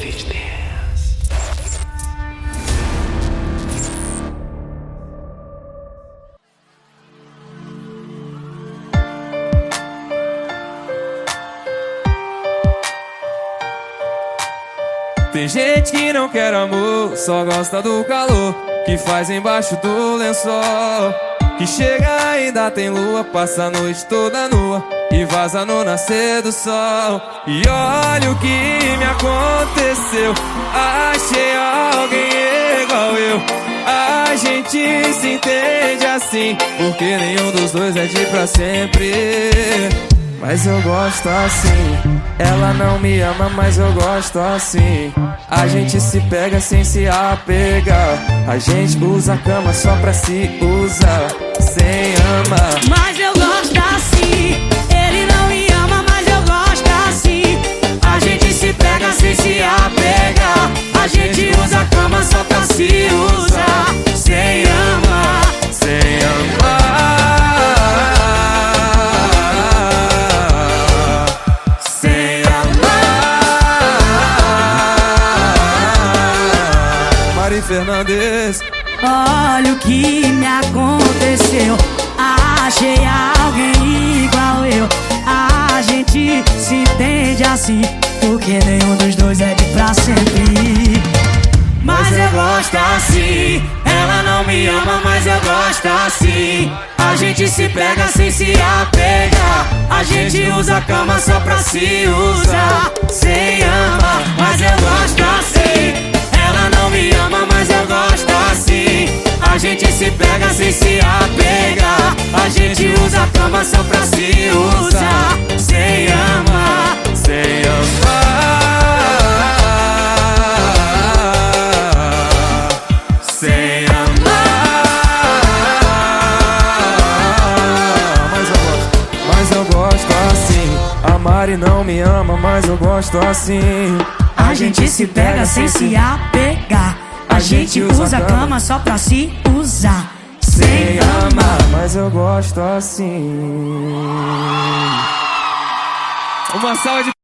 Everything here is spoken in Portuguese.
Savage Dance. Tem gente que não quer amor, só gosta do calor que faz embaixo do lençol. Que chega ainda tem lua, passa a noite toda nua e vaza no nascer do sol. E olha o que me aconteceu, achei alguém igual eu. A gente se entende assim, porque nenhum dos dois é de pra sempre. Mas eu gosto assim. Ela não me ama, mas eu gosto assim. A gente se pega sem se apegar. A gente usa a cama só pra se usar, sem amar. Mas eu gosto assim. Ele não me ama, mas eu gosto assim. A gente se pega sem se apegar. A gente usa a cama só pra se usar, sem amar, sem amar. Fernandes. Olha o que me aconteceu, achei alguém igual eu. A gente se entende assim, porque nenhum dos dois é de pra sempre. Mas eu gosto assim. Ela não me ama, mas eu gosto assim. A gente se pega sem se apegar. A gente usa a cama só pra se usar, sem amar. Mas eu gosto assim. Ela não me ama, mas eu gosto assim. A gente se pega sem se apegar. A gente usa a cama só pra se usar, sem amar, sem amar, sem amar. Mas eu gosto assim. A Mari não me ama, mas eu gosto assim. A gente se pega sem se apegar. A gente usa a cama só pra se usar, sem amar. Mas eu gosto assim. Uma salva de